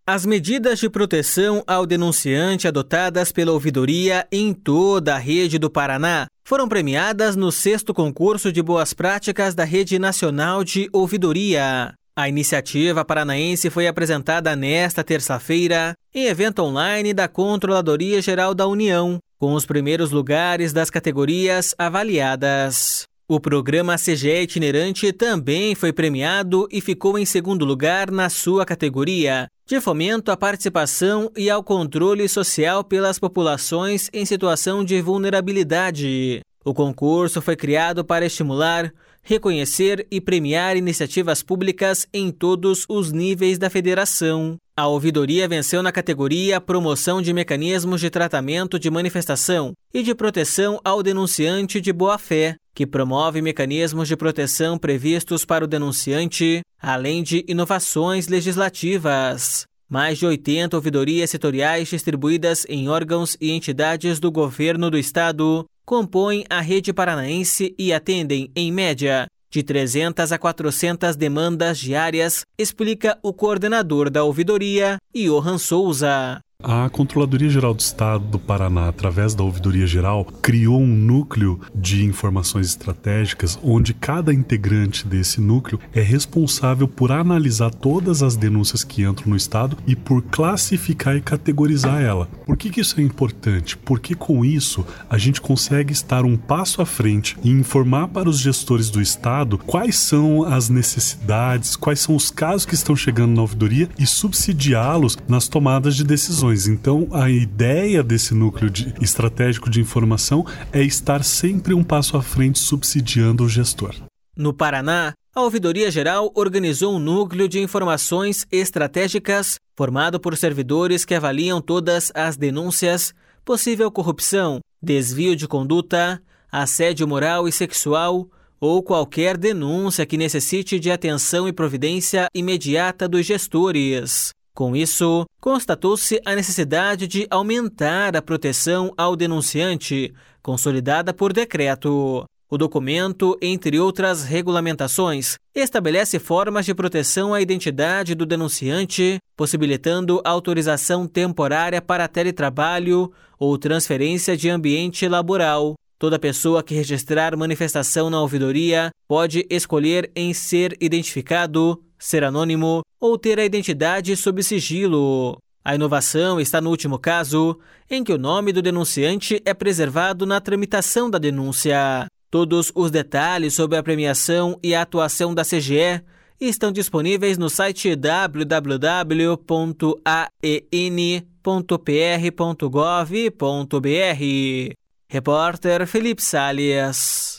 As medidas de proteção ao denunciante adotadas pela ouvidoria em toda a rede do Paraná foram premiadas no 6º concurso de boas práticas da Rede Nacional de Ouvidoria. A iniciativa paranaense foi apresentada nesta terça-feira em evento online da Controladoria Geral da União, com os primeiros lugares das categorias avaliadas. O programa CGE Itinerante também foi premiado e ficou em 2º lugar na sua categoria, de fomento à participação e ao controle social pelas populações em situação de vulnerabilidade. O concurso foi criado para estimular, reconhecer e premiar iniciativas públicas em todos os níveis da federação. A ouvidoria venceu na categoria Promoção de Mecanismos de Tratamento de Manifestação e de Proteção ao Denunciante de Boa-Fé, que promove mecanismos de proteção previstos para o denunciante, além de inovações legislativas. Mais de 80 ouvidorias setoriais distribuídas em órgãos e entidades do governo do estado compõem a rede paranaense e atendem, em média, de 300 a 400 demandas diárias, explica o coordenador da ouvidoria, Johan Souza. A Controladoria Geral do Estado do Paraná, através da Ouvidoria Geral, criou um núcleo de informações estratégicas onde cada integrante desse núcleo é responsável por analisar todas as denúncias que entram no Estado e por classificar e categorizar ela. Por que isso é importante? Porque com isso a gente consegue estar um passo à frente e informar para os gestores do Estado quais são as necessidades, quais são os casos que estão chegando na ouvidoria e subsidiá-los nas tomadas de decisões. Então, a ideia desse núcleo estratégico de informação é estar sempre um passo à frente subsidiando o gestor. No Paraná, a Ouvidoria Geral organizou um núcleo de informações estratégicas formado por servidores que avaliam todas as denúncias, possível corrupção, desvio de conduta, assédio moral e sexual ou qualquer denúncia que necessite de atenção e providência imediata dos gestores. Com isso, constatou-se a necessidade de aumentar a proteção ao denunciante, consolidada por decreto. O documento, entre outras regulamentações, estabelece formas de proteção à identidade do denunciante, possibilitando autorização temporária para teletrabalho ou transferência de ambiente laboral. Toda pessoa que registrar manifestação na ouvidoria pode escolher em ser identificado, ser anônimo ou ter a identidade sob sigilo. A inovação está no último caso, em que o nome do denunciante é preservado na tramitação da denúncia. Todos os detalhes sobre a premiação e a atuação da CGE estão disponíveis no site www.aen.pr.gov.br. Repórter Felipe Salles.